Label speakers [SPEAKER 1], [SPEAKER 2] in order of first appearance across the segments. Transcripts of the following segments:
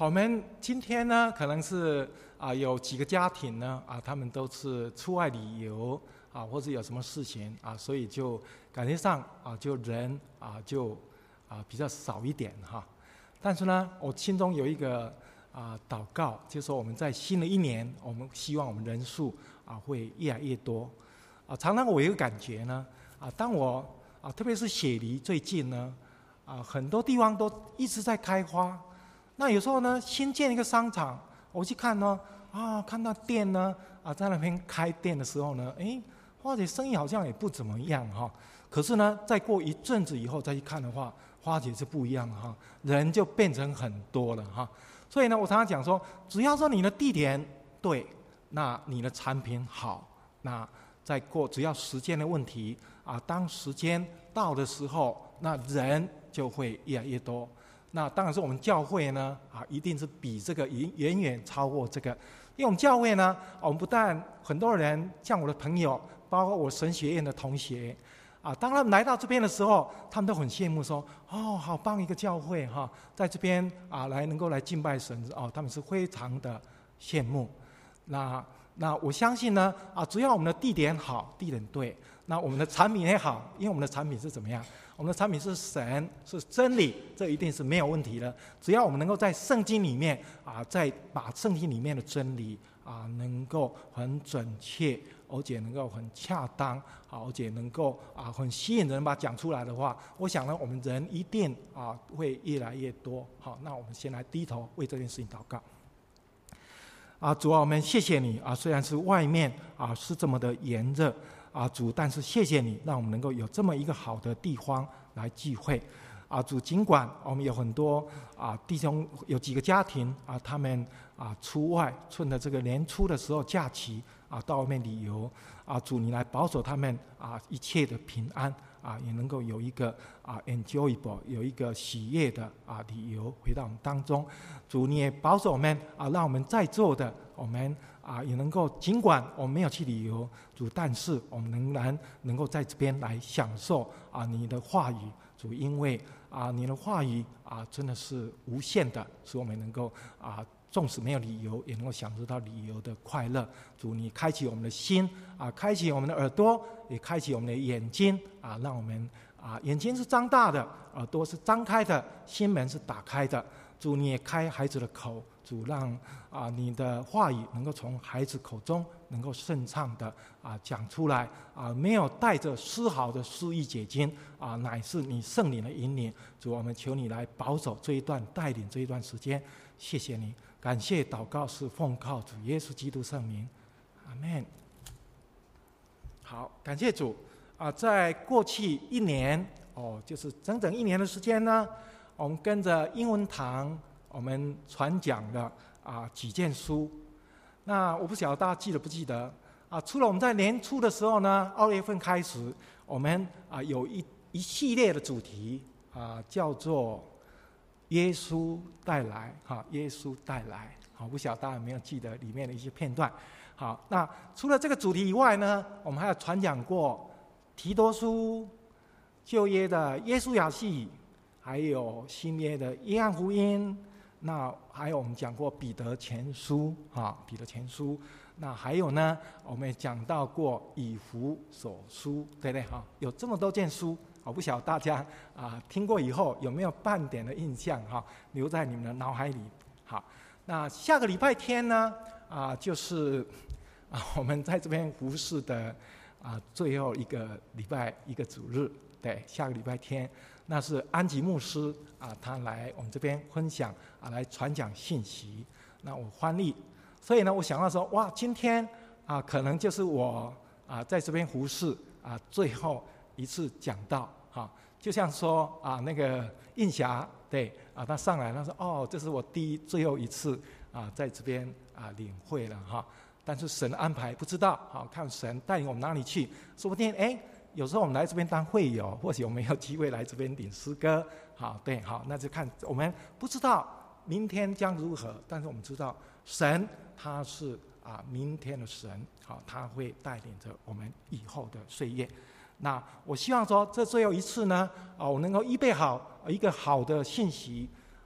[SPEAKER 1] 好，我们今天呢，可能是有几个家庭呢他们都是出外旅游或者有什么事情所以就感觉上就人就比较少一点哈。但是呢，我心中有一个祷告，就是说我们在新的一年，我们希望我们人数会越来越多常常我有一个感觉呢当我特别是雪梨最近呢很多地方都一直在开花。那有时候呢，新建一个商场，我去看呢看到店呢在那边开店的时候呢，花姐生意好像也不怎么样哈。可是呢，再过一阵子以后再去看的话，花姐是不一样哈，人就变成很多了哈。所以呢，我常常讲说，只要说你的地点对，那你的产品好，那再过只要时间的问题当时间到的时候，那人就会越来越多。那当然是我们教会呢一定是比这个远远超过这个。因为我们教会呢我们不但很多人，像我的朋友，包括我神学院的同学当他们来到这边的时候，他们都很羡慕说好棒一个教会在这边能够来敬拜神他们是非常的羡慕。那我相信呢只要我们的地点好，地点对，那我们的产品也好，因为我们的产品是怎么样？我们的产品是神，是真理，这一定是没有问题的。只要我们能够在圣经里面再把圣经里面的真理能够很准确，而且能够很恰当而且能够很吸引人把它讲出来的话，我想呢，我们人一定会越来越多。好，那我们先来低头为这件事情祷告。主我们谢谢你虽然是外面是这么的炎热主，但是谢谢你让我们能够有这么一个好的地方来聚会主，尽管我们有很多弟兄，有几个家庭他们出外趁着这个年初的时候假期到外面旅游主，你来保守他们一切的平安也能够有一个enjoyable， 有一个喜悦的旅游回到我们当中。主，你也保守我们让我们在座的我们也能够，尽管我们没有去旅游主，但是我们仍然能够在这边来享受你的话语主，因为你的话语真的是无限的，使我们能够纵使没有旅游，也能够享受到旅游的快乐。主，你开启我们的心开启我们的耳朵，也开启我们的眼睛让我们眼睛是张大的，耳朵是张开的，心门是打开的。主，你也开孩子的口，主，让你的话语能够从孩子口中能够顺畅的讲出来没有带着丝毫的诗意解经乃是你圣灵的引领。主，我们求你来保守这一段，带领这一段时间。谢谢你，感谢祷告是奉靠主耶稣基督圣名，阿们。好，感谢主在过去一年就是整整一年的时间呢，我们跟着英文堂我们传讲了几件书。那我不晓得大家记得不记得除了我们在年初的时候呢，2月份开始我们有一系列的主题叫做耶稣带来耶稣带来。好，不晓得大家有没有记得里面的一些片段。好，那除了这个主题以外呢，我们还有传讲过提多书，旧约的耶稣亚细，还有新约的约翰福音，那还有我们讲过彼得前书彼得前书。那还有呢，我们也讲到过以弗所书，对不对有这么多件书，我不晓得大家听过以后有没有半点的印象留在你们的脑海里。好，那下个礼拜天呢就是我们在这边服事的最后一个礼拜一个主日，对，下个礼拜天那是安吉牧师他来我们这边分享来传讲信息，那我翻译。所以呢，我想到说，哇，今天可能就是我在这边服事最后一次讲道就像说那个印霞，对他上来他说这是我最后一次在这边领会了但是神的安排不知道看神带领我们哪里去，说不定有时候我们来这边当会友，或许我们有机会来这边领诗歌对那就看我们不知道明天将如何，但是我们知道神他是明天的神他会带领着我们以后的岁月。那我希望说这最后一次呢我能够预备好一个好的信息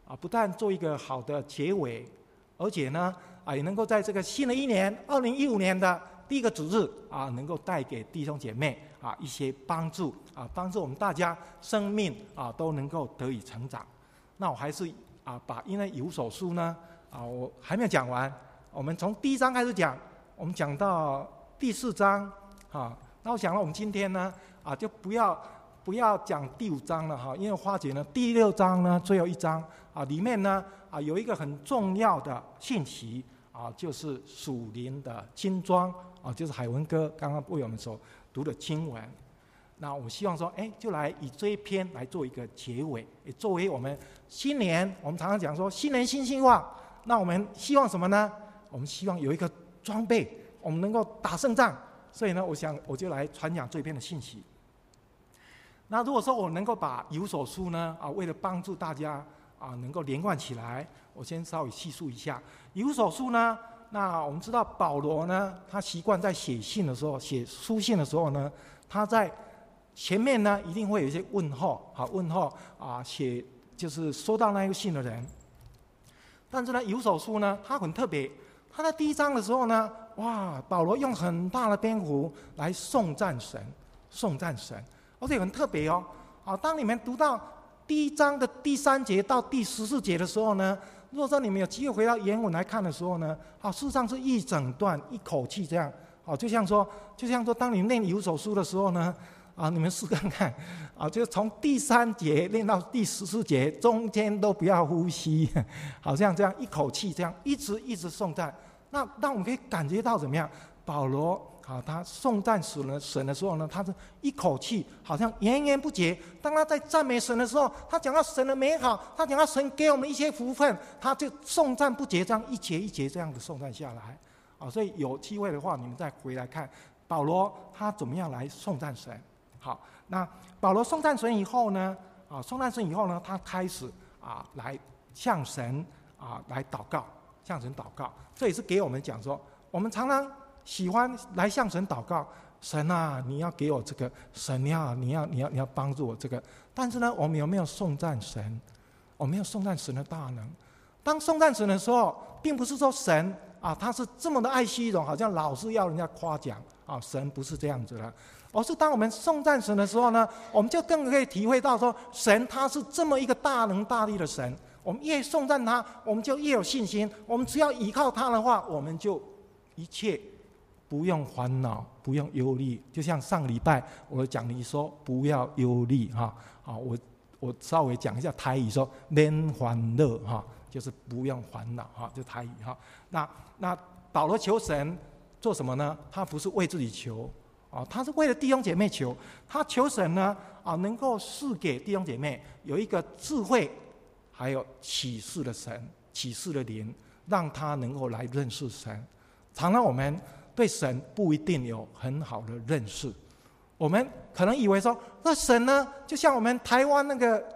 [SPEAKER 1] 不但做一个好的结尾，而且呢也能够在这个新的一年2015年的第一个主日能够带给弟兄姐妹一些帮助帮助我们大家生命都能够得以成长。那我还是因为以弗所书呢我还没有讲完，我们从第1章开始讲，我们讲到第4章那我想了我们今天呢就不要讲第5章了因为我发觉呢第6章呢最后一章里面呢有一个很重要的信息就是属灵的精装就是海文哥刚刚为我们所读的经文。那我希望说就来以这一篇来做一个结尾，也作为我们新年，我们常常讲说新年新希望，那我们希望什么呢？我们希望有一个装备，我们能够打胜仗。所以呢我就来传讲这篇的信息。那如果说我能够把以弗所书呢为了帮助大家能够连贯起来，我先稍微细述一下以弗所书呢。那我们知道保罗呢，他习惯在写信的时候，写书信的时候呢，他在前面呢一定会有一些问候写就是收到那个信的人。但是呢以弗所书呢他很特别，他在第1章的时候呢保罗用很大的篇幅来颂赞神，而且很特别当你们读到第1章的第3节到第14节的时候呢，如果说你们有机会回到原文来看的时候呢事实上是一整段一口气这样就像说当你念以弗所书的时候呢你们试看看就是从第3节念到第14节，中间都不要呼吸，好像这样一口气这样一直颂赞。那让我们可以感觉到怎么样？保罗他颂赞神的时候呢，他是一口气好像源源不绝。当他在赞美神的时候，他讲到神的美好，他讲到神给我们一些福分，他就颂赞不绝，这样一节一节这样的颂赞下来所以有机会的话，你们再回来看保罗他怎么样来颂赞神。好，那保罗颂赞神以后呢他开始来向神来祷告，向神祷告。这也是给我们讲说，我们常常喜欢来向神祷告，神你要给我这个，神你要帮助我这个。但是呢，我们有没有颂赞神？我们要颂赞神的大能。当颂赞神的时候，并不是说神他是这么的爱虚荣，好像老是要人家夸奖神不是这样子的。而是当我们颂赞神的时候呢，我们就更可以体会到说，神他是这么一个大能大力的神。我们越颂赞他，我们就越有信心。我们只要依靠他的话，我们就一切不用烦恼，不用忧虑。就像上个礼拜我讲你说不要忧虑我稍微讲一下台语说免烦恼就是不用烦恼就台语那保罗求神做什么呢？他不是为自己求他是为了弟兄姐妹求。他求神呢能够赐给弟兄姐妹有一个智慧，还有启示的神，启示的灵，让他能够来认识神。常常我们对神不一定有很好的认识，我们可能以为说，那神呢，就像我们台湾那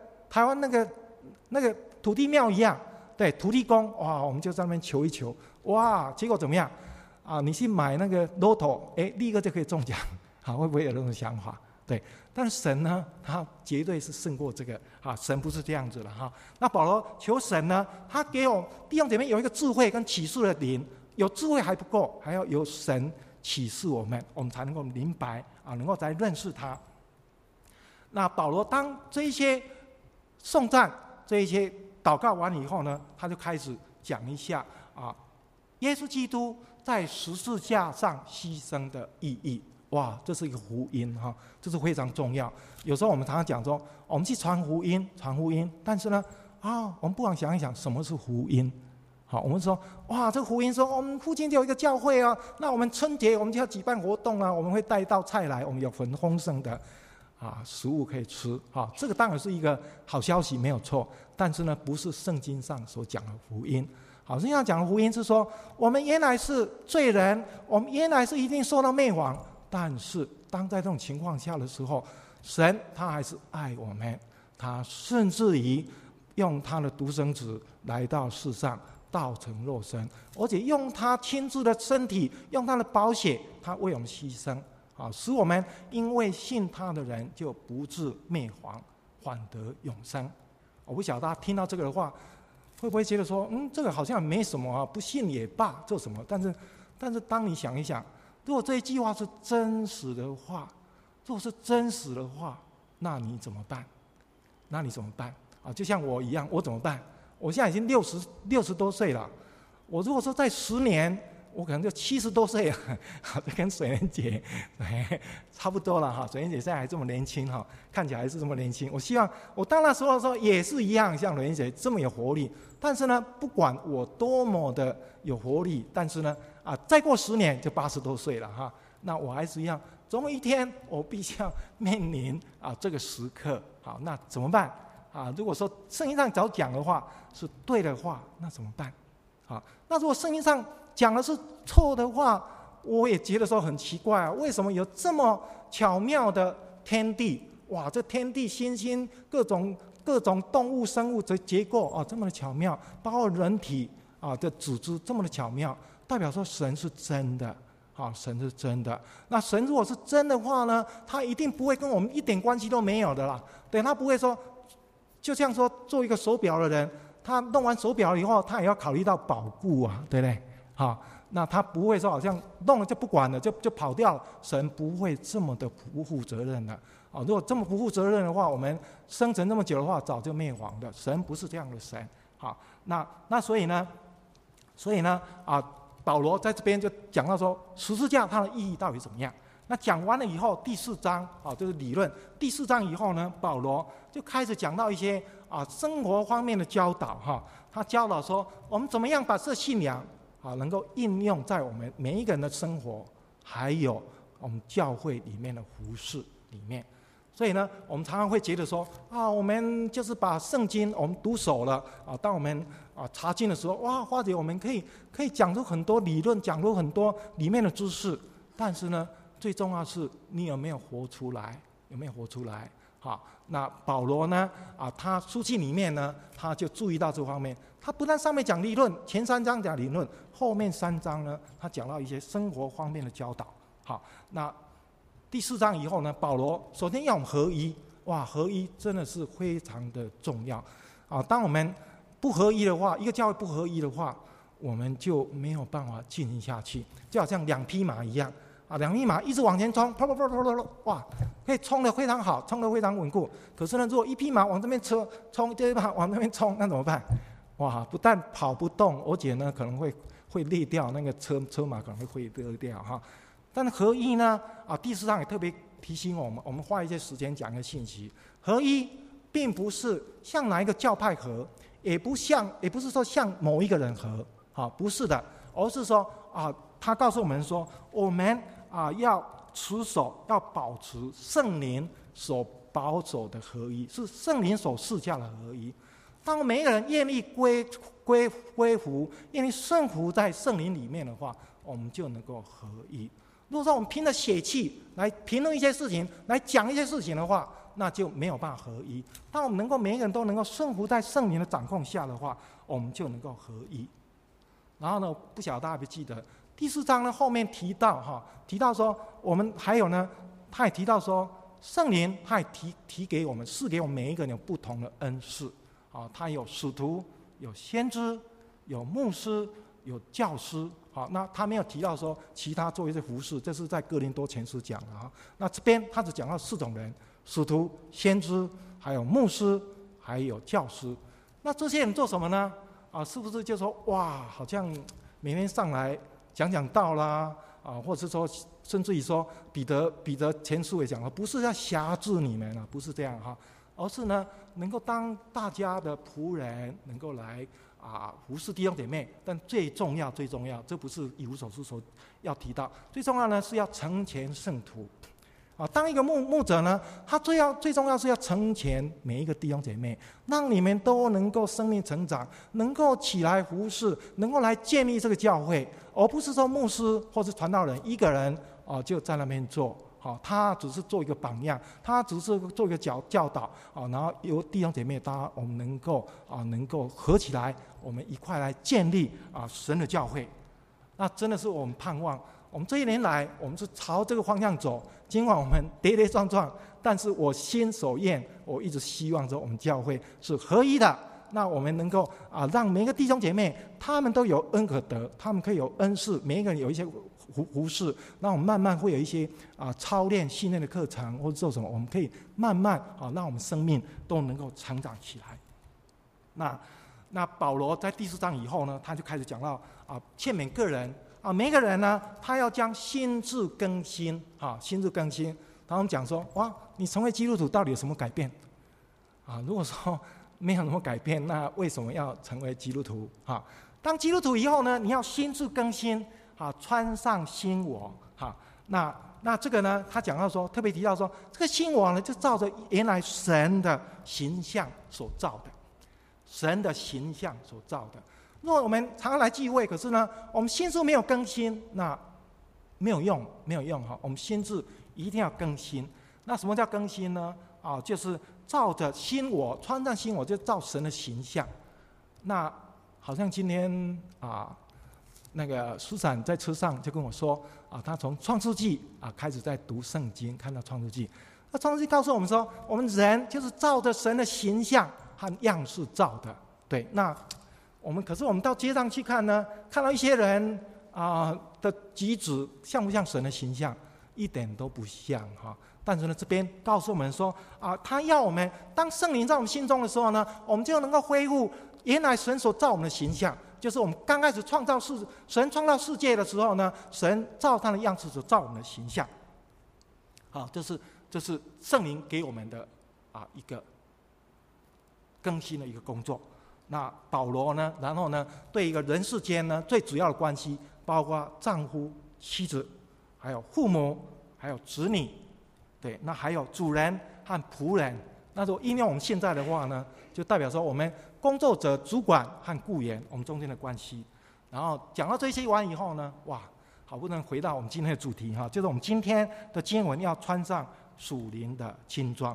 [SPEAKER 1] 个土地庙一样，对，土地公我们就在那边求一求，结果怎么样你去买那个 Lotto， 立刻就可以中奖，会不会有那种想法？对，但是神呢，他绝对是胜过这个神不是这样子的那保罗求神呢，他给我弟兄姐妹有一个智慧跟启示的灵，有智慧还不够，还要有神启示我们才能够明白能够再认识他。那保罗当这一些颂赞、这一些祷告完以后呢，他就开始讲一下耶稣基督在十字架上牺牲的意义。这是一个福音这是非常重要。有时候我们常常讲说，我们去传福音，但是呢我们不妨想一想什么是福音。我们说这个福音说我们附近就有一个教会那我们春节我们就要举办活动我们会带一道菜来，我们有很丰盛的食物可以吃这个当然是一个好消息没有错，但是呢不是圣经上所讲的福音。圣经上讲的福音是说，我们原来是罪人，我们原来是一定受到灭亡，但是当在这种情况下的时候，神他还是爱我们，他甚至于用他的独生子来到世上，道成肉身，而且用他亲自的身体，用他的宝血，他为我们牺牲使我们因为信他的人就不至灭亡，反得永生。我不晓得大家听到这个的话会不会觉得说，这个好像没什么啊，不信也罢，做什么？但是当你想一想，如果这一句话是真实的话，如果是真实的话，那你怎么办？那你怎么办？啊，就像我一样，我怎么办？我现在已经60多岁了，我如果说在10年，我可能就70多岁了，这跟水莲姐差不多了哈。水莲姐现在还这么年轻哈，看起来还是这么年轻。我希望我到那时候的时候也是一样，像水莲姐这么有活力。但是呢，不管我多么的有活力，但是呢，再过10年就80多岁了哈。那我还是一样，总有一天我必须要面临这个时刻。好，那怎么办？如果说圣经上早讲的话是对的话，那怎么办？好，那如果圣经上讲的是错的话，我也觉得说很奇怪啊，为什么有这么巧妙的天地？哇，这天地星星各种动物生物的结构这么的巧妙，包括人体的组织这么的巧妙，代表说神是真的。神是真的。那神如果是真的话呢，他一定不会跟我们一点关系都没有的啦。对，他不会说，就像说做一个手表的人，他弄完手表以后，他也要考虑到保固啊，对不对？那他不会说好像弄了就不管了，就跑掉了。神不会这么的不负责任的。如果这么不负责任的话，我们生存这么久的话，早就灭亡的。神不是这样的神。那所以呢，保罗在这边就讲到说，十字架它的意义到底怎么样？那讲完了以后，第4章就是理论。第4章以后呢，保罗就开始讲到一些生活方面的教导他教导说，我们怎么样把这信仰能够应用在我们每一个人的生活，还有我们教会里面的服事里面。所以呢，我们常常会觉得说我们就是把圣经我们读熟了当我们查经的时候，或者我们可以讲出很多理论，讲出很多里面的知识，但是呢，最重要是你有没有活出来？有没有活出来？那保罗呢他书信里面呢，他就注意到这方面。他不但上面讲理论，前3章讲理论，后面3章呢，他讲到一些生活方面的教导。那第4章以后呢，保罗首先要我们合一。合一真的是非常的重要当我们不合一的话，一个教会不合一的话，我们就没有办法进行下去。就好像2匹马一样2匹马一直往前冲，啪啪啪啪啪，哇，可以冲得非常好，冲得非常稳固。可是呢，如果一匹马往这边冲，第二匹马往那边冲，那怎么办？不但跑不动，而且呢可能会裂掉，那个车马可能会裂掉但是合一呢第4章也特别提醒我们花一些时间讲一个信息。合一并不是向哪一个教派合，也不是说向某一个人合不是的，而是说他告诉我们说，我们要持守，要保持圣灵所保守的合一，是圣灵所赐下的合一。当每一个人愿意归服，愿意顺服在圣灵里面的话，我们就能够合一。如果说我们凭着血气来评论一些事情，来讲一些事情的话，那就没有办法合一。当我们每一个人都能够顺服在圣灵的掌控下的话，我们就能够合一。然后呢，不晓得大家记不记得第4章呢后面提到说，我们还有呢，他也提到说，圣灵他也提给我们，赐给我们每一个人有不同的恩赐他有使徒，有先知，有牧师，有教师。那他没有提到说其他做一些服事，这是在哥林多前书讲的那这边他只讲到4种人：使徒、先知，还有牧师，还有教师。那这些人做什么呢？是不是就说好像每天上来讲道啦或者是说甚至于说彼得前书也讲了，不是要辖制你们不是这样而是呢能够当大家的仆人，能够来服侍弟兄姐妹。但最重要，这不是以弗所书所要提到，最重要呢是要成全圣徒当一个牧者呢，他最重要是要成全每一个弟兄姐妹，让你们都能够生命成长，能够起来服侍，能够来建立这个教会，而不是说牧师或是传道人一个人就在那边做他只是做一个榜样，他只是做一个教导然后由弟兄姐妹我们能够合起来，我们一块来建立神的教会。那真的是我们盼望，我们这一年来我们是朝这个方向走。尽管我们跌跌撞撞，但是我心所愿，我一直希望着我们教会是合一的， 那我们能够让每一个弟兄姐妹他们都有恩可得，他们可以有恩赐，每一个人有一些服事，那我们慢慢会有一些操练训练的课程或者做什么，我们可以慢慢让我们生命都能够成长起来。那保罗在第4章以后呢，他就开始讲到劝勉个人每一个人呢，他要将心智更新心智更新。然后我们讲说，哇，你成为基督徒到底有什么改变如果说没有什么改变，那为什么要成为基督徒当基督徒以后呢，你要心智更新穿上新我那这个呢，他讲到说，特别提到说，这个新我呢，就照着原来神的形象所造的，神的形象所造的。如果我们常常来聚会，可是呢，我们心智没有更新，那没有用我们心智一定要更新。那什么叫更新呢？就是照着新我，穿上新我，就照神的形象。那好像今天那个苏珊在车上就跟我说他从创世纪开始在读圣经，看到创世纪。那创世纪告诉我们说，我们人就是照着神的形象和样式造的。对，那可是我们到街上去看呢，看到一些人的举止像不像神的形象？一点都不像但是呢，这边告诉我们说他要我们当圣灵在我们心中的时候呢，我们就能够恢复原来神所造我们的形象。就是我们刚开始神创造世界的时候呢，神照他的样式所造我们的形象。这是圣灵给我们的一个更新的一个工作。那保罗呢，然后呢，对一个人世间呢最主要的关系，包括丈夫、妻子，还有父母，还有子女，对，那还有主人和仆人。那如果应用我们现在的话呢，就代表说我们工作者、主管和雇员我们中间的关系。然后讲到这些完以后呢，哇，好不容易回到我们今天的主题就是我们今天的经文要穿上属灵的军装。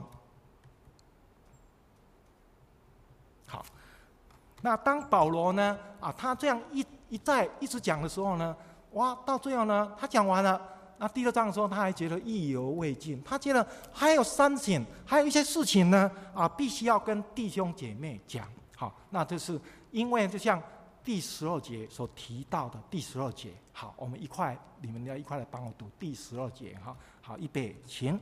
[SPEAKER 1] 好，那当保罗呢他这样一直讲的时候呢，哇，到最后呢，他讲完了。那第2章的时候，他还觉得意犹未尽，他觉得还有something，还有一些事情呢必须要跟弟兄姐妹讲。好，那这是因为就像第12节所提到的第12节。好，我们你们要一块来帮我读第12节好，预备，请。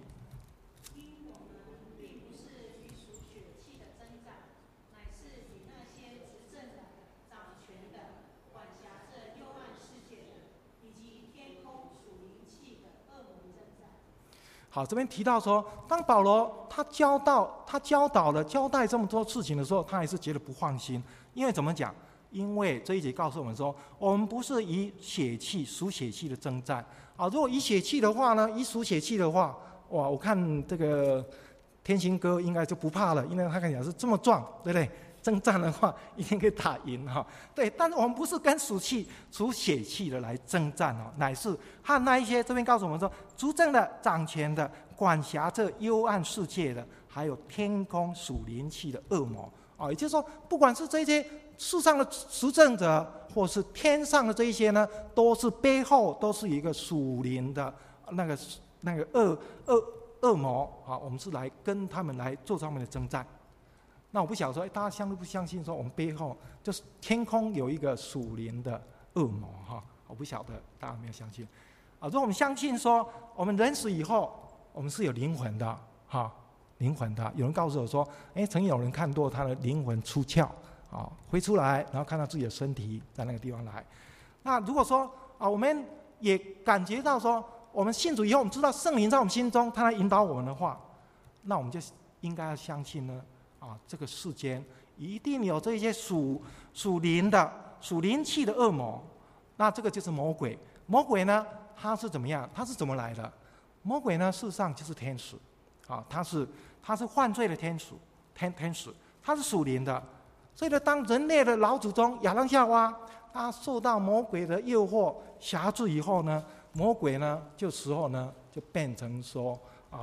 [SPEAKER 1] 好，这边提到说，当保罗他教导交代这么多事情的时候，他还是觉得不放心。因为怎么讲？因为这一节告诉我们说，我们不是以血气属血气的征战如果以血气的话呢，以属血气的话，哇，我看这个天行哥应该就不怕了，因为他看起来是这么壮，对不对？征战的话一定可以打赢对，但是我们不是跟属血气的来征战乃是和那一些这边告诉我们说，执政的、掌权的、管辖这幽暗世界的，还有天空属灵气的恶魔也就是说，不管是这些世上的执政者，或是天上的这一些呢，都是背后都是一个属灵的那个恶魔我们是来跟他们来做他们的征战。那我不晓得说，大家相不相信说，我们背后就是天空有一个属灵的恶魔我不晓得大家有没有相信如果我们相信说，我们人死以后，我们是有灵魂的灵魂的。有人告诉我说，曾经有人看过他的灵魂出窍飞出来，然后看到自己的身体在那个地方来。那如果说我们也感觉到说，我们信主以后，我们知道圣灵在我们心中，他来引导我们的话，那我们就应该要相信呢这个世间一定有这些属灵的、属灵气的恶魔。那这个就是魔鬼。魔鬼呢，他是怎么样？他是怎么来的？魔鬼呢，事实上就是天使他是犯罪的天使，他是属灵的。所以呢，当人类的老祖宗亚当夏娃他受到魔鬼的诱惑辖制以后呢，魔鬼呢就变成说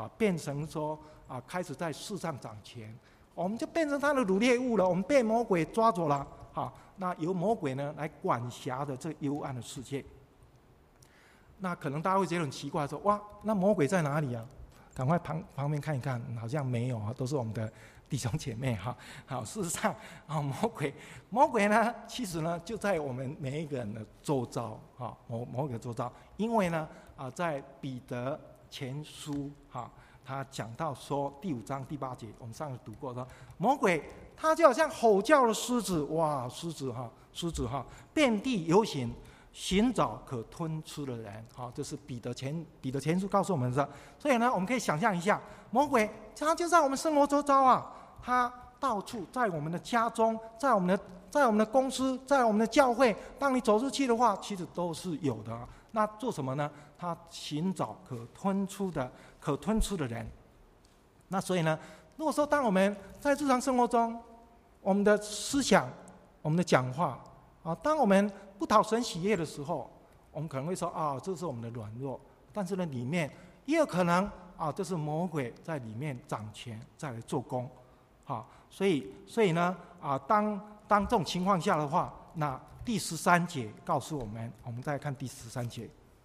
[SPEAKER 1] 开始在世上掌权。我们就变成他的掳猎物了，我们被魔鬼抓走了那由魔鬼呢来管辖的这幽暗的世界。那可能大家会觉得很奇怪，说哇，那魔鬼在哪里啊？赶快旁边看一看，好像没有都是我们的弟兄姐妹哈。好，事实上啊，魔鬼呢，其实呢就在我们每一个人的周遭啊，某个周遭。因为呢在彼得前书他讲到说第5章第8节，我们上次读过说，魔鬼他就好像吼叫的狮子，哇，狮子遍地游行，寻找可吞吃的人。这是彼得前书告诉我们的。所以呢，我们可以想象一下，魔鬼他就在我们生活周遭啊，他到处在我们的家中，在我们的公司，在我们的教会，当你走出去的话，其实都是有的。那做什么呢？他寻找可吞吃的人。那所以呢，如果说当我们在日常生活中，我们的思想、我们的讲话当我们不讨神喜悦的时候，我们可能会说这是我们的软弱。但是呢，里面也有可能这是魔鬼在里面掌权，在来做工。所以呢当这种情况下的话，那第13节告诉我们，我们再来看第13节。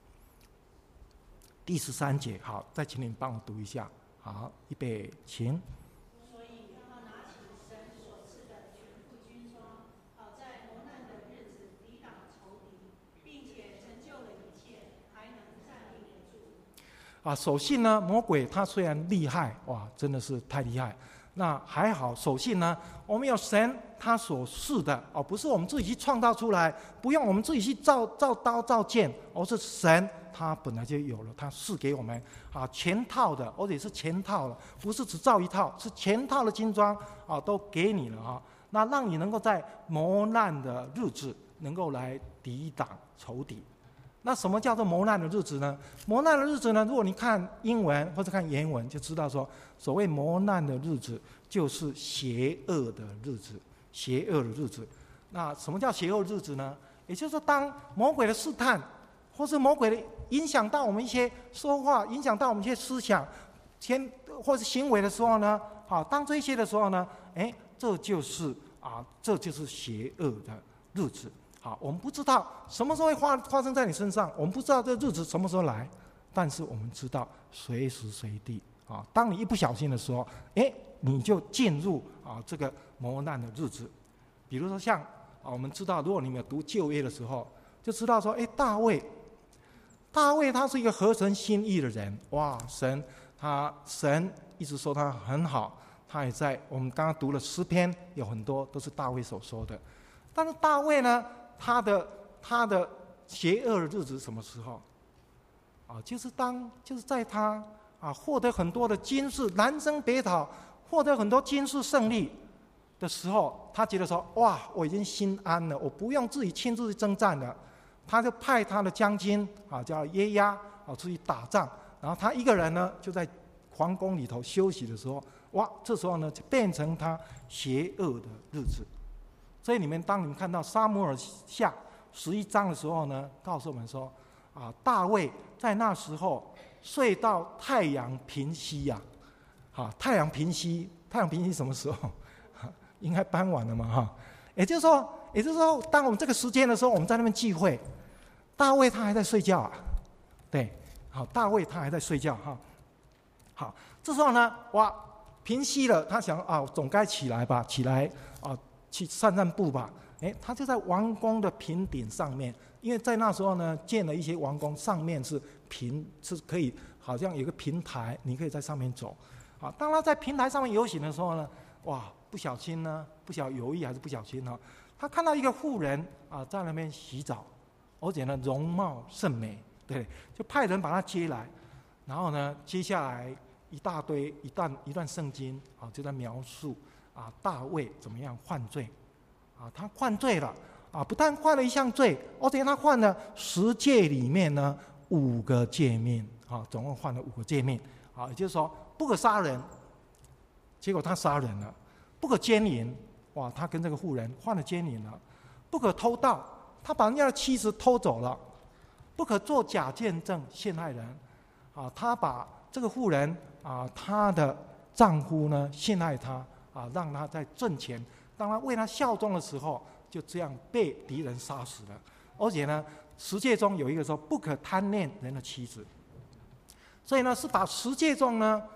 [SPEAKER 1] 第13节，好，再请你们帮我读一下。好，预备，请。
[SPEAKER 2] 所以让他拿起神所赐的全副军装，好在磨难的日子抵挡仇敌，并且成就了一切，还能站立得住。
[SPEAKER 1] 守信呢，魔鬼他虽然厉害，哇，真的是太厉害。那还好，守信呢，我们有神他所赐的不是我们自己去创造出来，不用我们自己去造刀造剑，而是神他本来就有了，他赐给我们全套的，而且是全套的，不是只造一套，是全套的军装都给你了那让你能够在磨难的日子能够来抵挡仇敌。那什么叫做磨难的日子呢？磨难的日子呢，如果你看英文或者看原文，就知道说，所谓磨难的日子，就是邪恶的日子。邪恶的日子。那什么叫邪恶的日子呢？也就是说，当魔鬼的试探，或是魔鬼的影响到我们一些说话，影响到我们一些思想，或是行为的时候呢，当这些的时候呢，这就是邪恶的日子。我们不知道什么时候会发生在你身上，我们不知道这日子什么时候来，但是我们知道随时随地当你一不小心的时候，你就进入这个磨难的日子。比如说像我们知道，如果你们有读旧约的时候，就知道说，大卫他是一个合神心意的人，哇，神一直说他很好，他也在我们刚刚读了诗篇，有很多都是大卫所说的。但是大卫呢，他的邪恶的日子是什么时候？就是在他获得很多的军事南征北讨，获得很多军事胜利的时候，他觉得说，哇，我已经心安了，我不用自己亲自去征战了。他就派他的将军叫耶押出去打仗，然后他一个人呢就在皇宫里头休息的时候，哇，这时候呢就变成他邪恶的日子。所以当你们看到撒母耳下11章的时候呢，告诉我们说大卫在那时候睡到太阳平息太阳平息什么时候？应该傍晚了嘛也就是说，当我们这个时间的时候，我们在那边聚会，大卫他还在睡觉对，大卫他还在睡觉好，这时候呢，哇，平息了，他想总该起来吧，起来去散散步吧。他就在王宫的平顶上面，因为在那时候呢，建了一些王宫，上面是可以好像有个平台，你可以在上面走。当他在平台上面游行的时候呢，哇，不晓有意还是不小心他看到一个妇人在那边洗澡，而且呢容貌甚美，对，就派人把她接来，然后呢，接下来一段圣经就在描述大卫怎么样犯罪他犯罪了不但犯了一项罪，而且他犯了10诫里面呢5个诫命总共犯了5个诫命也就是说，不可杀人，结果他杀人了；不可奸淫，哇，他跟这个妇人犯了奸淫了；不可偷盗，他把人家的妻子偷走了；不可作假见证陷害人他把这个妇人她的丈夫呢陷害她让她在阵前，当她为她效忠的时候，就这样被敌人杀死了。而且呢，10诫中有一个说不可贪恋人的妻子，所以呢是把10诫中呢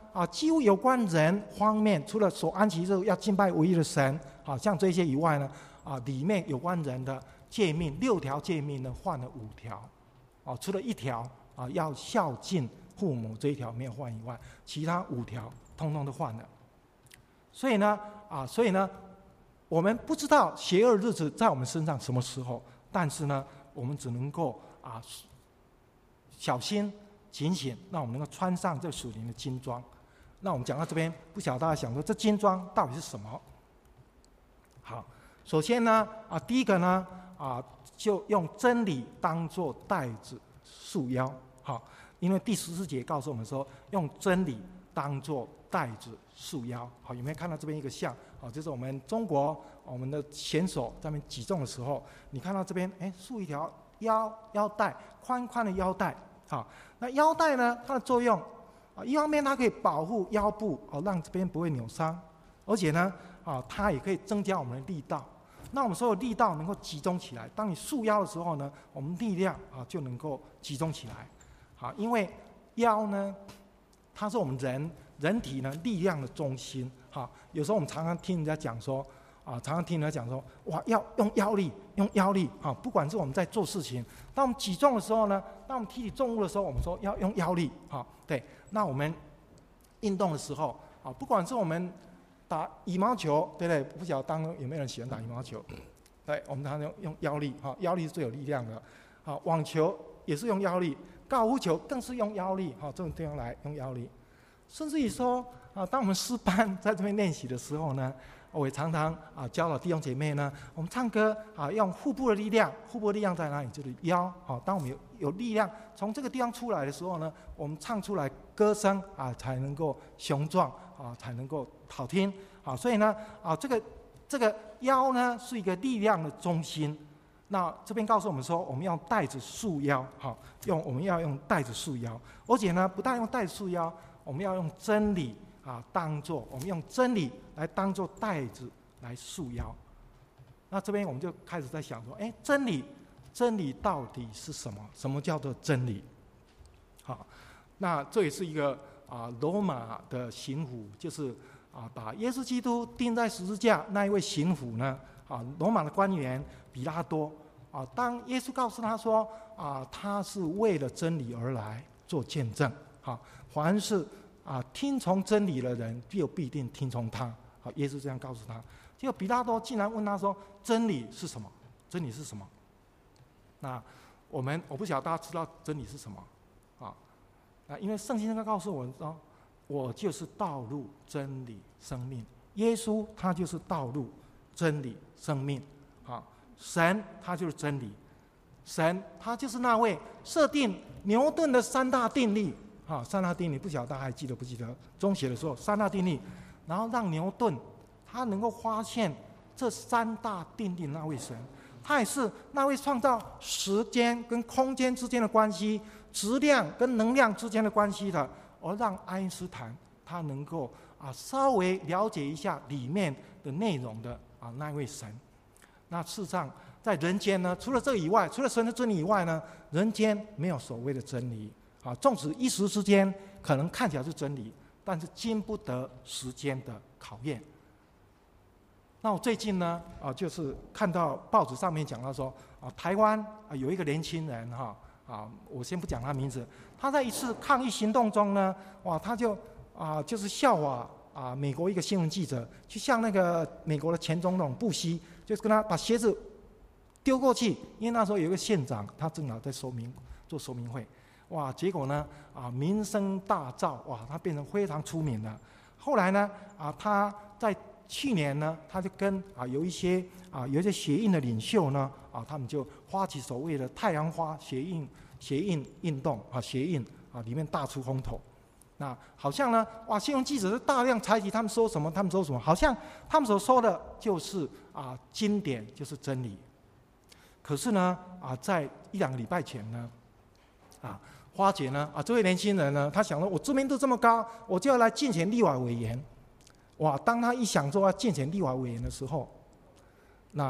[SPEAKER 1] 几乎有关人方面，除了守安息日要敬拜唯一的神，像这些以外呢，里面有关人的诫命6条诫命呢换了5条，除了1条要孝敬父母这一条没有换以外，其他5条通通都换了。所以呢，我们不知道邪恶日子在我们身上什么时候，但是呢，我们只能够小心警醒，让我们能够穿上这属灵的军装。那我们讲到这边，不晓得大家想说这军装到底是什么？好，首先呢，第一个呢，就用真理当作带子束腰。好，因为第14节告诉我们说，用真理当作带子束腰。好，有没有看到这边一个像？好，就是我们中国我们的选手在那边举重的时候，你看到这边，束一条腰带，宽宽的腰带。好，那腰带呢，它的作用一方面它可以保护腰部，让这边不会扭伤，而且呢，它也可以增加我们的力道。那我们所有力道能够集中起来，当你束腰的时候呢，我们力量就能够集中起来。好，因为腰呢，它是我们人体呢力量的中心。好，有时候我们常常听人家讲说，哇，要用腰力，用腰力。不管是我们在做事情，当我们举重的时候呢，当我们提起重物的时候，我们说要用腰力。对，那我们运动的时候，不管是我们打羽毛球，对不对？不晓得当中有没有人喜欢打羽毛球？对，我们常常用腰力，腰力是最有力量的。网球也是用腰力，高尔夫球更是用腰力，这种地方来用腰力。甚至于说，当我们诗班在这边练习的时候呢，我也常常教导弟兄姐妹呢，我们唱歌用腹部的力量，腹部的力量在哪里？就是腰。当我们有力量从这个地方出来的时候呢，我们唱出来歌声才能够雄壮才能够好听。所以呢这个腰呢是一个力量的中心。那这边告诉我们说，我们要带子束腰，我们要用带子束腰，而且呢不但用带子束腰，我们要用真理我们用真理来当作带子来束腰。那这边我们就开始在想说，真理到底是什么？什么叫做真理？好，那这也是一个罗马的刑府，就是把耶稣基督钉在十字架那一位刑府呢，罗马的官员比拉多当耶稣告诉他说他是为了真理而来做见证，凡是听从真理的人就必定听从他。耶稣这样告诉他。结果比拉多竟然问他说：“真理是什么？真理是什么？”那我不晓得大家知道真理是什么因为圣经告诉我们说，我就是道路、真理、生命。耶稣他就是道路、真理、生命。神他就是真理，神他就是那位设定牛顿的3大定律。3大定律不晓得大家还记得不记得？中学的时候3大定律，然后让牛顿他能够发现这3大定律那位神，他也是那位创造时间跟空间之间的关系、质量跟能量之间的关系的，而让爱因斯坦他能够稍微了解一下里面的内容的那位神。那事实上在人间呢，除了这个以外，除了神的真理以外呢，人间没有所谓的真理。纵使一时之间可能看起来是真理，但是经不得时间的考验。那我最近呢就是看到报纸上面讲到说台湾有一个年轻人我先不讲他名字，他在一次抗议行动中呢，他就是效法美国一个新闻记者，去向那个美国的前总统布希，就是跟他把鞋子丢过去，因为那时候有一个县长，他正好在做说明会。结果呢名声大噪，他变成非常出名了。后来呢他在去年呢，他就跟有一些协印的领袖呢他们就发起所谓的太阳花协印运动协印里面大出风头。那好像呢新闻记者是大量采集他们说什么，好像他们所说的就是经典就是真理。可是呢在1-2个礼拜前呢花姐呢这位年轻人呢，他想说我知名度这么高，我就要来竞选立法委员。当他一想说要竞选立法委员的时候，那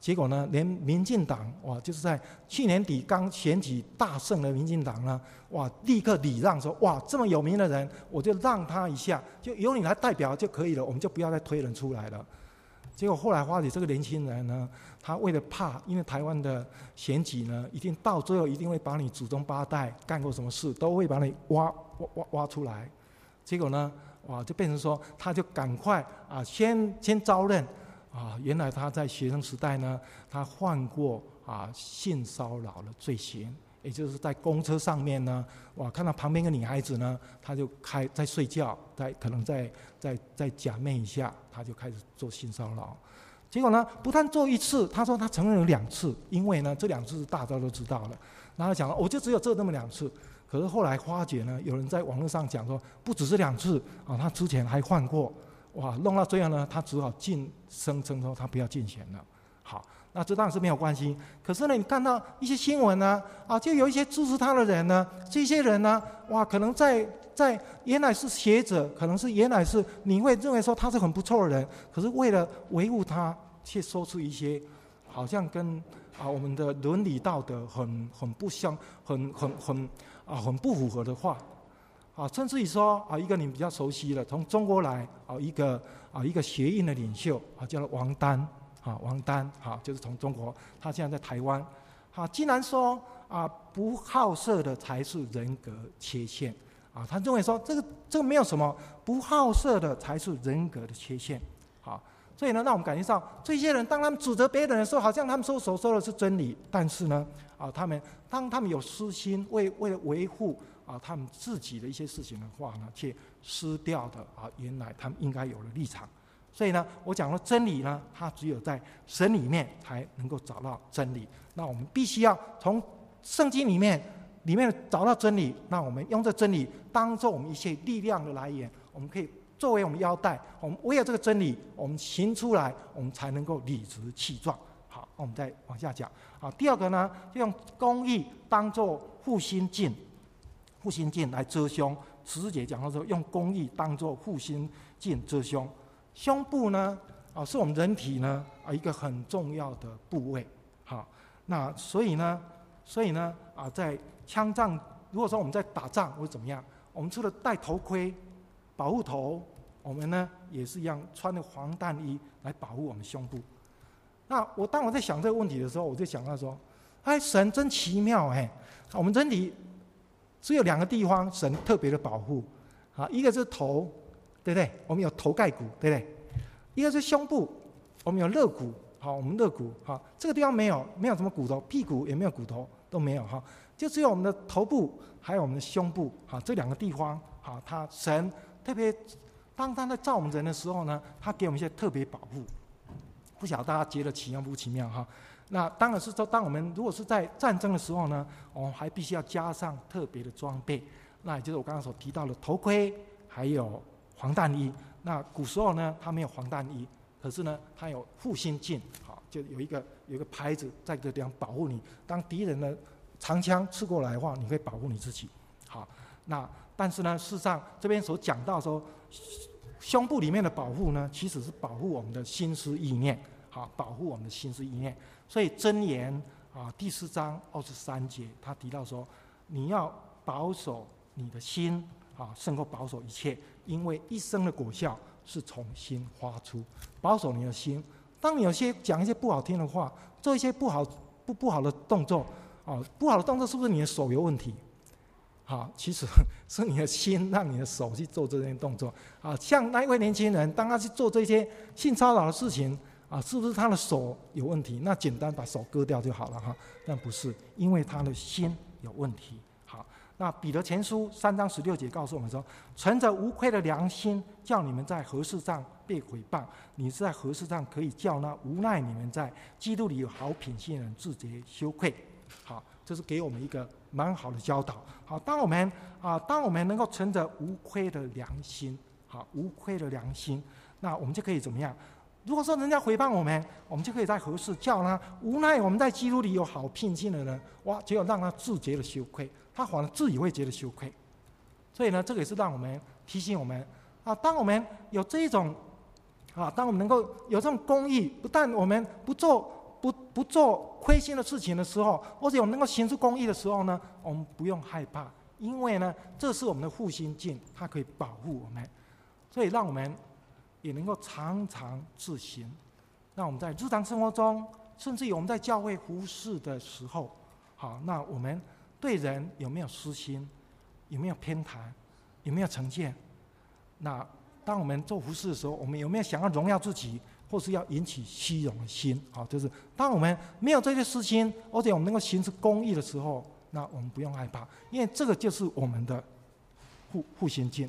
[SPEAKER 1] 结果呢，连民进党就是在去年底刚选举大胜的民进党呢，立刻礼让说，这么有名的人，我就让他一下，就由你来代表就可以了，我们就不要再推人出来了。结果后来发觉这个年轻人呢，他为了怕，因为台湾的选举呢，一定到最后一定会把你祖宗八代干过什么事，都会把你挖出来。结果呢，就变成说，他就赶快先招认。原来他在学生时代呢，他犯过性骚扰的罪行，也就是在公车上面呢，看到旁边一个女孩子呢，他就在睡觉，可能在假寐一下，他就开始做性骚扰。结果呢，不但做一次，他说他承认有2次，因为呢这2次是大家都知道了。然后他讲我就只有这么2次，可是后来发觉呢，有人在网络上讲说，不只是2次他之前还犯过。弄到最后呢，他只好声称说他不要竞选了。好，那这当然是没有关系。可是呢，你看到一些新闻呢，就有一些支持他的人呢，这些人呢，可能在原来是学者，可能是原来是你会认为说他是很不错的人，可是为了维护他，却说出一些好像跟我们的伦理道德很不符合的话。甚至于说一个你比较熟悉的，从中国来一个学运的领袖叫做王丹王丹就是从中国，他现在在台湾竟然说不好色的才是人格缺陷他认为说这个没有什么，不好色的才是人格的缺陷所以呢，让我们感觉到这些人当他们指责别人的时候，好像他们所说的是真理，但是呢当他们有私心，为了维护他们自己的一些事情的话呢，却失掉的原来他们应该有的立场。所以呢，我讲了真理呢，它只有在神里面才能够找到真理。那我们必须要从圣经里面找到真理，那我们用这真理当做我们一切力量的来源，我们可以作为我们腰带，我们为了这个真理，我们行出来，我们才能够理直气壮。好，我们再往下讲。第二个呢，就用公义当作护心镜来遮胸。14节讲到说，用公义当作护心镜遮胸。胸部呢，是我们人体呢一个很重要的部位。好，那所以呢，在枪战，如果说我们在打仗或者怎么样，我们除了戴头盔保护头，我们呢也是一样穿着防弹衣来保护我们胸部。那当我在想这个问题的时候，我就想到说，神真奇妙我们人体只有2个地方神特别的保护一个是头，对不对？我们有头盖骨，对不对？一个是胸部，我们有肋骨，我们肋骨这个地方没有什么骨头，屁股也没有骨头，都没有就只有我们的头部还有我们的胸部这2个地方他神特别当他在造我们人的时候呢，他给我们一些特别保护。不晓得大家觉得奇妙不奇妙那当然是说，当我们如果是在战争的时候呢，我们还必须要加上特别的装备，那也就是我刚刚所提到的头盔，还有防弹衣。那古时候呢，它没有防弹衣，可是呢，它有护心镜，就有一个牌子在这个地方保护你。当敌人的长枪刺过来的话，你可以保护你自己。好，那但是呢，事实上这边所讲到说，胸部里面的保护呢，其实是保护我们的心思意念，保护我们的心思意念。所以箴言第4章23节，他提到说，你要保守你的心胜过保守一切，因为一生的果效是从心发出。保守你的心，当你有些讲一些不好听的话，做一些不好的动作不好的动作，是不是你的手有问题？其实是你的心让你的手去做这些动作像那一位年轻人，当他去做这些性骚扰的事情是不是他的手有问题？那简单把手割掉就好了但不是，因为他的心有问题。好，那彼得前书3章16节告诉我们说，存着无愧的良心，叫你们在何事上被毁谤，你是在何事上可以叫那无奈你们在基督里有好品性的人自觉羞愧。好，这是给我们一个蛮好的教导。好，当我们能够存着无愧的良心，无愧的良心，那我们就可以怎么样？如果说人家诽谤我们，我们就可以在何事叫他无奈我们在基督里有好品性的人，只有让他自觉的羞愧，他反而自己会觉得羞愧。所以呢，这个也是让我们提醒我们当我们有这一种当我们能够有这种公义，不但我们不做不做亏心的事情的时候，或者我们能够行出公义的时候呢，我们不用害怕，因为呢，这是我们的护心镜，它可以保护我们，所以让我们也能够常常自省，让我们在日常生活中，甚至于我们在教会服事的时候，好，那我们对人有没有私心，有没有偏袒，有没有成见？那当我们做服事的时候，我们有没有想要荣耀自己，或是要引起虚荣的心？好，就是当我们没有这些私心，而且我们能够行使公义的时候，那我们不用害怕，因为这个就是我们的护心镜。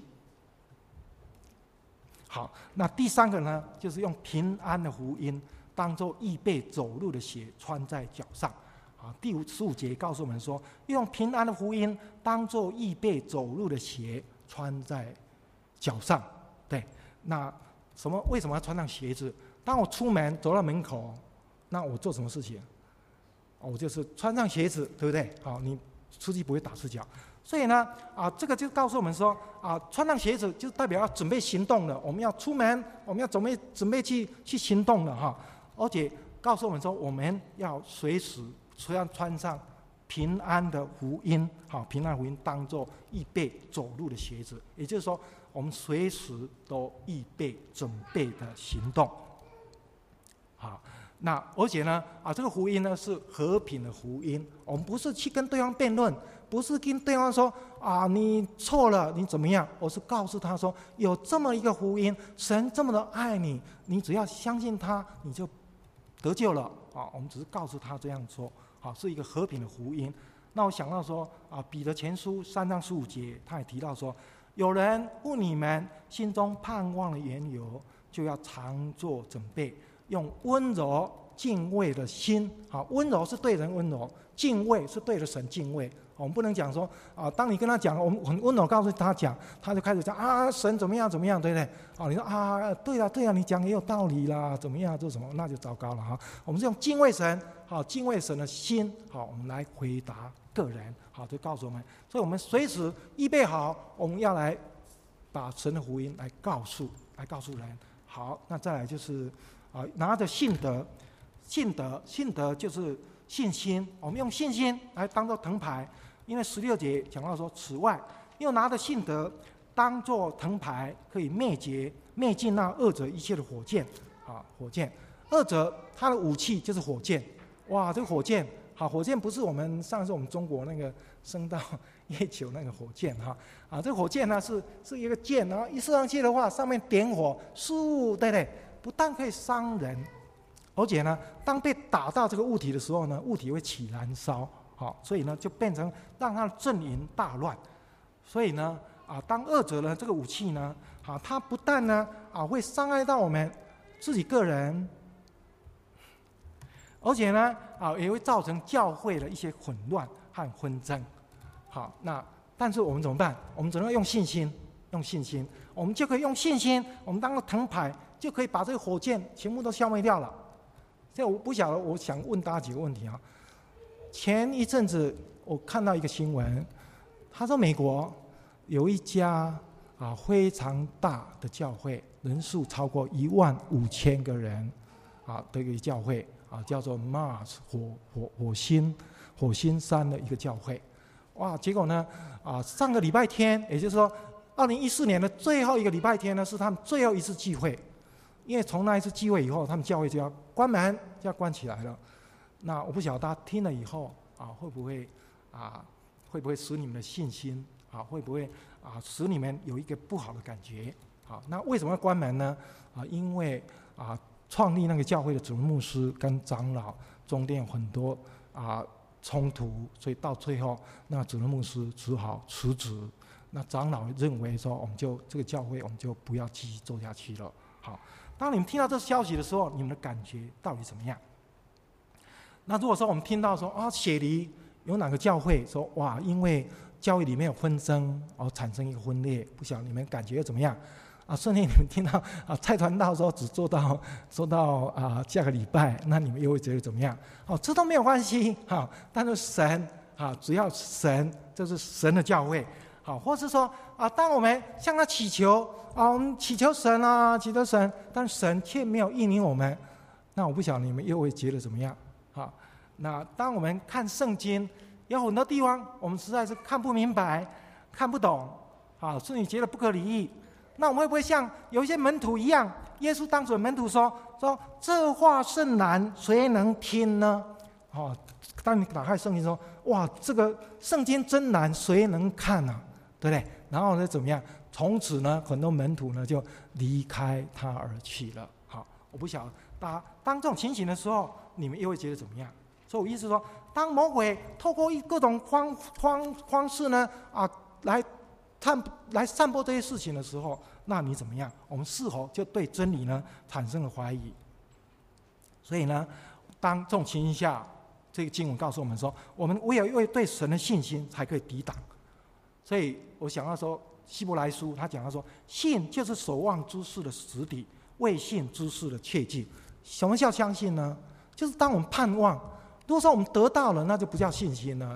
[SPEAKER 1] 好，那第三个呢，就是用平安的福音当作预备走路的鞋穿在脚上。啊，第15节告诉我们说，用平安的福音当作预备走路的鞋穿在脚上。对，那为什么要穿上鞋子？当我出门走到门口，那我做什么事情？我就是穿上鞋子，对不对？好，你出去不会打赤脚。所以呢，这个就告诉我们说，穿上鞋子就代表要准备行动了。我们要出门，我们要准备去行动了哈。而且告诉我们说，我们要随时穿上平安的福音，好，平安福音当作预备走路的鞋子。也就是说，我们随时都预备准备的行动。好。那而且呢，这个福音呢是和平的福音。我们不是去跟对方辩论，不是跟对方说你错了，你怎么样？我是告诉他说，有这么一个福音，神这么的爱你，你只要相信他，你就得救了。我们只是告诉他这样说，是一个和平的福音。那我想到说，彼得前书3章15节，他也提到说，有人问你们心中盼望的缘由，就要常做准备。用温柔敬畏的心，温柔是对人温柔，敬畏是对着神敬畏。我们不能讲说当你跟他讲，我们很温柔告诉他讲，他就开始讲神怎么样怎么样，对不对？你说对了，你讲也有道理啦，怎么样做什么，那就糟糕了哈。我们是用敬畏神，敬畏神的心，我们来回答个人，就告诉我们，所以我们随时预备好，我们要来把神的福音来告诉人。好，那再来就是拿着信德就是信心，我们用信心来当作藤牌，因为16节讲到说，此外又拿着信德当作藤牌，可以灭尽那恶者一切的火箭。火箭，恶者他的武器就是火箭。哇，这个火箭，火箭不是上次我们中国那个升到月球那个火箭这个火箭呢是一个箭，然后一射上去的话，上面点火，对不对？不但可以伤人，而且呢，当被打到这个物体的时候呢，物体会起燃烧，所以呢，就变成让它的阵营大乱。所以呢，当恶者呢这个武器呢，它不但呢会伤害到我们自己个人，而且呢也会造成教会的一些混乱和纷争。好，那但是我们怎么办？我们只能用信心，我们就可以用信心，我们当个藤牌，就可以把这个火箭全部都消灭掉了。所以我不晓得，我想问大家几个问题前一阵子我看到一个新闻，他说美国有一家非常大的教会，人数超过15000个人的一个教会叫做 Mars 火星山的一个教会。哇，结果呢上个礼拜天，也就是说2014年的最后一个礼拜天呢，是他们最后一次聚会。因为从那一次聚会以后，他们教会就要关门，就要关起来了。那我不晓得大家听了以后会不会使你们的信心会不会使你们有一个不好的感觉？那为什么要关门呢？因为创立那个教会的主任牧师跟长老中间有很多冲突，所以到最后，那主任牧师只好辞职。那长老认为说，我们就这个教会我们就不要继续做下去了。好，当你们听到这消息的时候，你们的感觉到底怎么样？那如果说我们听到说雪梨有哪个教会说哇，因为教会里面有纷争而产生一个分裂，不晓得你们感觉怎么样？顺利你们听到蔡传道说只做到下个礼拜，那你们又会觉得怎么样？这都没有关系但是神只要神就是神的教会或是说当我们向他祈求我们祈求神祈求神，但神却没有应允我们， 那我不晓得你们又会觉得怎么样？那当我们看圣经，有很多地方我们实在是看不明白、看不懂，是你觉得不可理喻。那我们会不会像有一些门徒一样？耶稣当时门徒说这话甚难，谁能听呢？当你打开圣经说，哇，这个圣经真难，谁能看呢？对不对？然后呢，怎么样？从此呢，很多门徒呢就离开他而去了。我不晓得当这种情形的时候，你们又会觉得怎么样？所以我意思说，当魔鬼透过各种方式呢，来散播这些事情的时候，那你怎么样？我们是否就对真理呢产生了怀疑？所以呢，当这种情形下，这个经文告诉我们说，我们唯有对神的信心才可以抵挡。所以我想要说，希伯来书他讲到说，信就是守望之事的实底，未信之事的确据。什么叫相信呢？就是当我们盼望，如果说我们得到了，那就不叫信心了。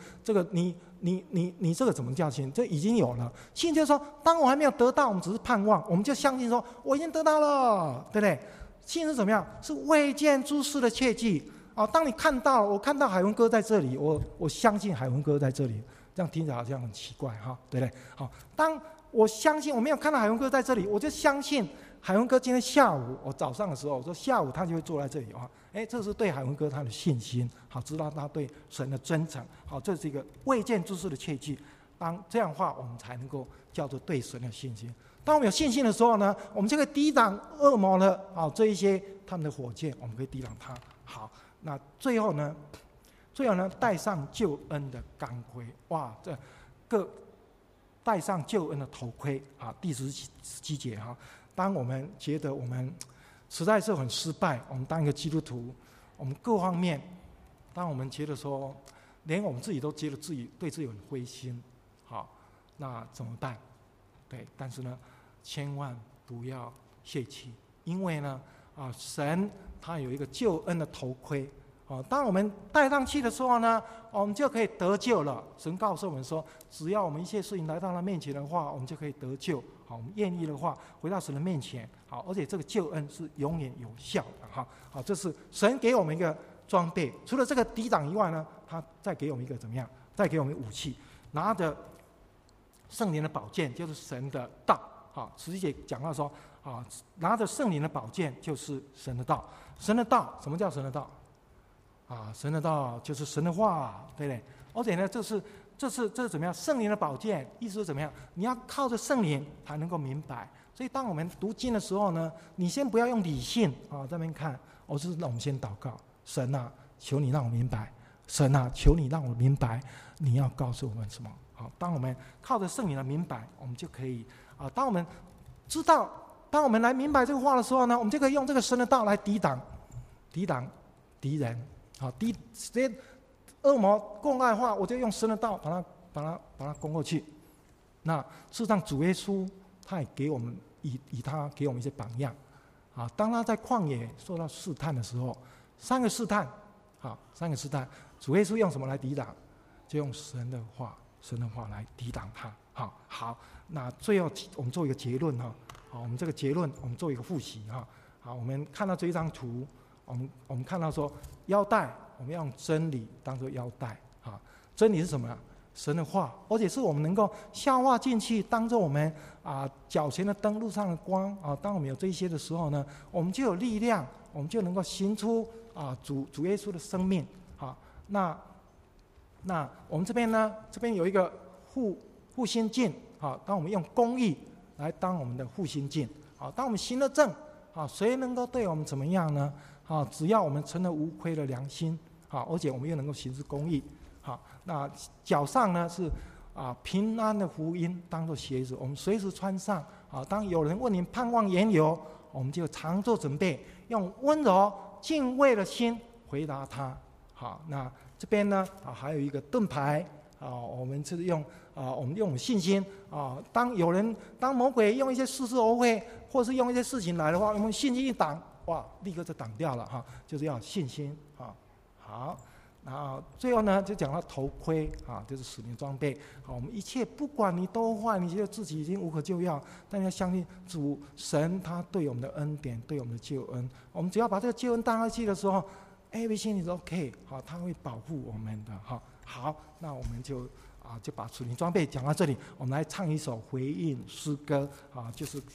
[SPEAKER 1] 你这个怎么叫信？这已经有了。信就是说，当我还没有得到，我们只是盼望，我们就相信说，我已经得到了，对不对？信是怎么样？是未见之事的确据。当你看到，我看到海文哥在这里，我相信海文哥在这里，这样听起来好像很奇怪对不对？当我相信我没有看到海文哥在这里，我就相信海文哥今天下午，我早上的时候，我说下午他就会坐在这里这是对海文哥他的信心，知道他对神的真诚，这是一个未见之事的确据。当这样的话，我们才能够叫做对神的信心。当我们有信心的时候呢，我们就可以抵挡恶魔的这一些他们的火箭，我们可以抵挡他。好，那最后呢，戴上救恩的钢盔。哇，这个戴上救恩的头盔第17节当我们觉得我们实在是很失败，我们当一个基督徒，我们各方面，当我们觉得说，连我们自己都觉得对自己很灰心，那怎么办？对，但是呢，千万不要泄气，因为呢，神他有一个救恩的头盔。当我们戴上去的时候呢，我们就可以得救了。神告诉我们说，只要我们一切事情来到他面前的话，我们就可以得救。我们愿意的话，回到神的面前。而且这个救恩是永远有效的。这是神给我们一个装备。除了这个抵挡以外呢，他再给我们一个怎么样？再给我们武器，拿着圣灵的宝剑，就是神的道。17节讲到说，拿着圣灵的宝剑就是神的道。神的道，什么叫神的道？神的道就是神的话，对不对？而且呢，这是怎么样？圣灵的宝剑，意思是怎么样？你要靠着圣灵才能够明白。所以，当我们读经的时候呢，你先不要用理性在那边看，那我们先祷告，神啊，求你让我明白，神啊，求你让我明白，你要告诉我们什么？当我们靠着圣灵的明白，我们就可以当我们知道，当我们来明白这个话的时候呢，我们就可以用这个神的道来抵挡敌人。这些恶魔攻来的话，我就用神的道把它攻过去。那事实上，主耶稣他也给我们以他给我们一些榜样。当他在旷野受到试探的时候，3个试探，主耶稣用什么来抵挡？就用神的话来抵挡他。好，那最后我们做一个结论我们这个结论我们做一个复习我们看到这一张图。我们看到说，腰带我们要用真理当作腰带真理是什么？神的话，而且是我们能够消化进去，当作我们脚前的灯，路上的光当我们有这些的时候呢，我们就有力量，我们就能够行出主耶稣的生命那我们这边呢，这边有一个护心镜当我们用公义来当我们的护心镜当我们行了正谁能够对我们怎么样呢？只要我们存了无亏的良心而且我们又能够行事公义那脚上呢是平安的福音当作鞋子，我们随时穿上当有人问您盼望缘由，我们就常做准备，用温柔敬畏的心回答他那这边呢还有一个盾牌我们是用我们用信心当魔鬼用一些似是而非，或是用一些事情来的话，我们信心一挡，哇，立刻就挡掉了就是要信心好， 然后最后呢，就讲到头盔啊，就是属灵装备。好，我们一切不管你多坏，你觉得自己已经无可救药，但要相信主神他对我们的恩典，对我们的救恩。我们只要把这个救恩带回去的时候，everything is OK， 好，他会保护我们的。好，那我们就把属灵装备讲到这里，我们来唱一首回应诗歌啊，就是